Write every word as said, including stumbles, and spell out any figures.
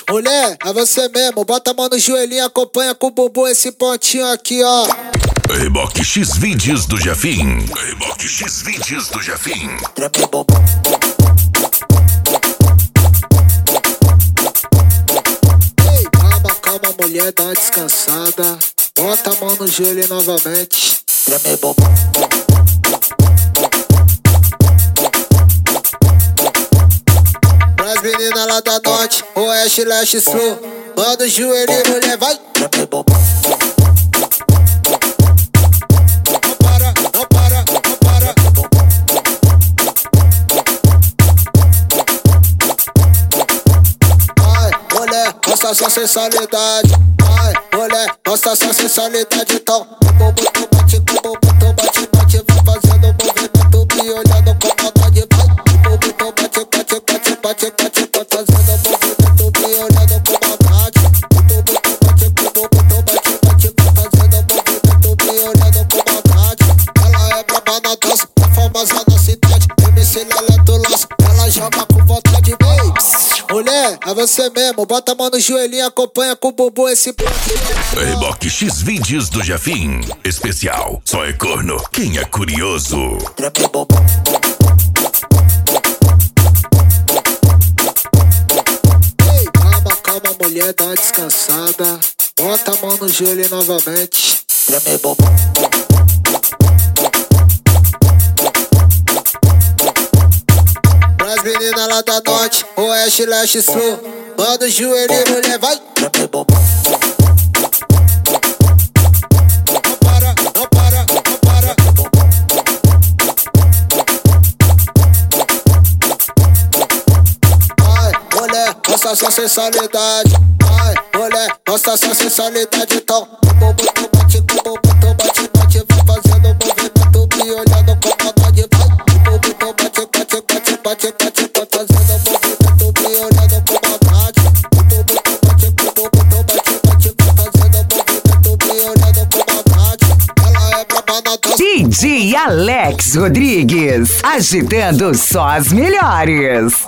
Mulher, é você mesmo, bota a mão no joelhinho, acompanha com o bumbum esse pontinho aqui, ó. Reboque X vídeos do Jefim. Reboque X vídeos do Jefim. Treme bumbum. Ei, calma, calma, mulher, dá uma descansada. Bota a mão no joelho novamente. Treme bumbum. Pras meninas lá da norte, oeste, leste, sul. Manda o joelho, mulher, vai. Treme bumbum. Não para, não para, não para. Ai, mulher, mostra sua sensualidade. Ai, mulher, mostra sua sensualidade. Então, o bumbum tu bate, o bumbum tu bate, bate. Vai fazendo o movimento, me olhando com maldade. Vai, o bumbum tu bate, bate, bate, bate, bate. Vai fazendo o movimento, me olhando com maldade. O bumbum tu bate, o bumbum tu bate, bate. Vai fazendo o movimento, me olhando com maldade. Ela é braba na dança, é famosa na cidade. M C Lelé do Laço, ela joga com vontade. Ei, mulher, é você mesmo, bota a mão no joelhinho, acompanha com o bumbum esse pontinho. Reboque X vídeos do Jefim. Especial, só é corno quem é curioso. Treme bumbum. Ei, calma, calma, mulher, dá uma descansada. Bota a mão no joelho novamente. Treme bumbum. Pras meninas lá da norte, oeste, leste, sul. Manda o joelho, mulher, vai. Treme bumbum. Não para, não para, não para. Ai, mulher, mostra sua sensualidade. Ai, mulher, mostra sua sensualidade. Então, o bumbum tu bate, o bumbum tu bate, bate. Vai fazendo o movimento, me olhando com maldade. Vai, o bumbum tu bate, bate, bate, bate, bate. Vai fazendo o movimento, me olhando com maldade. O bumbum tu bate, o bumbum tu bate, bate. Vai fazendo o movimento, me olhando com maldade. Ela é braba na dança. D J Alex Rodrigues, agitando só as melhores.